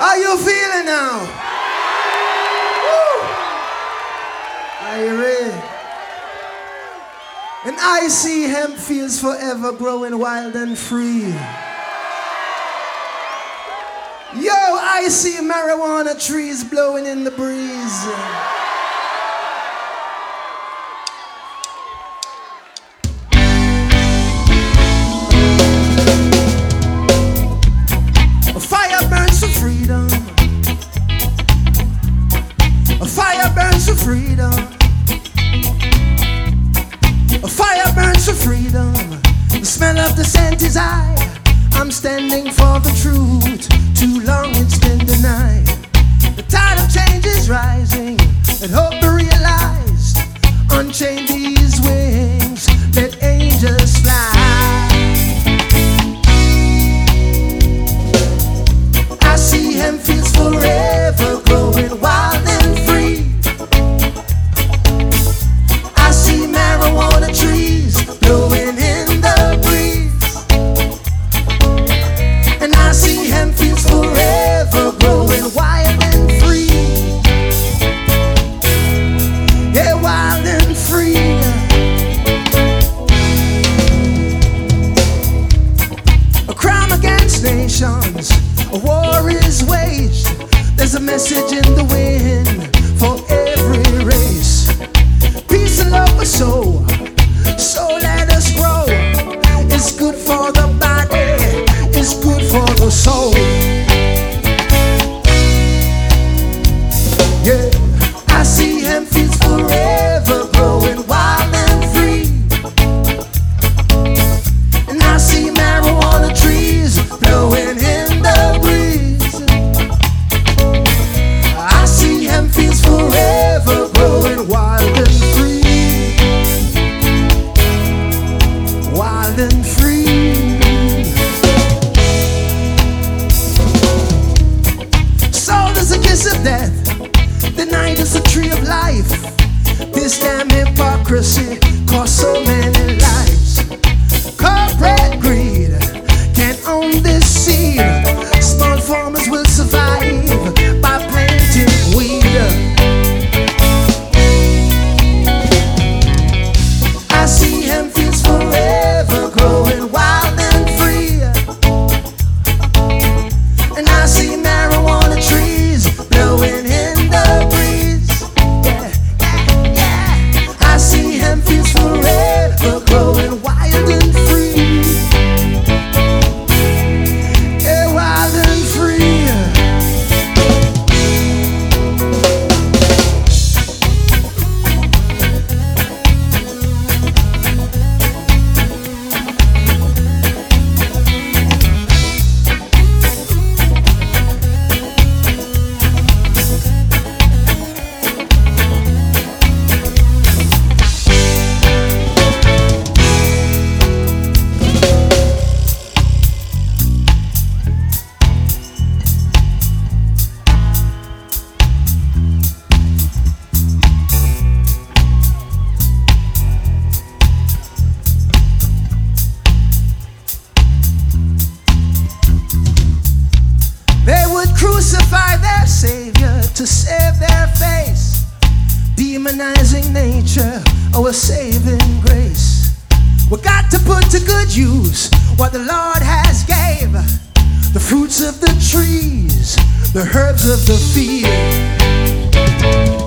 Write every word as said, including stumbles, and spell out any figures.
How you feeling now? Woo. Are you ready? And I see hemp fields forever growing wild and free. Yo, I see marijuana trees blowing in the breeze. A fire burns for freedom. A fire burns for freedom. A fire burns for freedom. The smell of the scent is high. I'm standing for the truth. Too long it's been denied. The tide of change is rising, and hope to realize. Unchain these wings, let angels fly. I see hemp fields forever growing wild and free. I see marijuana trees blowing in the breeze. And I see hemp fields forever growing wild and free. Yeah, wild and free. A crime against nations, a war is waged. There's a message in the wind for every race. Peace and love for soul, so let us grow. It's good for the body, it's good for the soul. Yeah, I see hemp fields forever growing wild and free. And I see marijuana trees blowing in the breeze. I see hemp fields forever growing wild and free. Wild and free. Soul is a kiss of death. The night is the tree of life. This damn hypocrisy cost so many lives. Corporate greed can't own this seed. Small farmers will survive by planting weed. I see hemp fields forever growing wild and free. And I see marijuana trees blowing in the breeze. Yeah, yeah, yeah. I see hemp fields forever growing wild and free. Yeah, wild and free. Crucify their savior to save their face, demonizing nature, our saving grace. We got to put to good use what the Lord has gave, the fruits of the trees, the herbs of the field.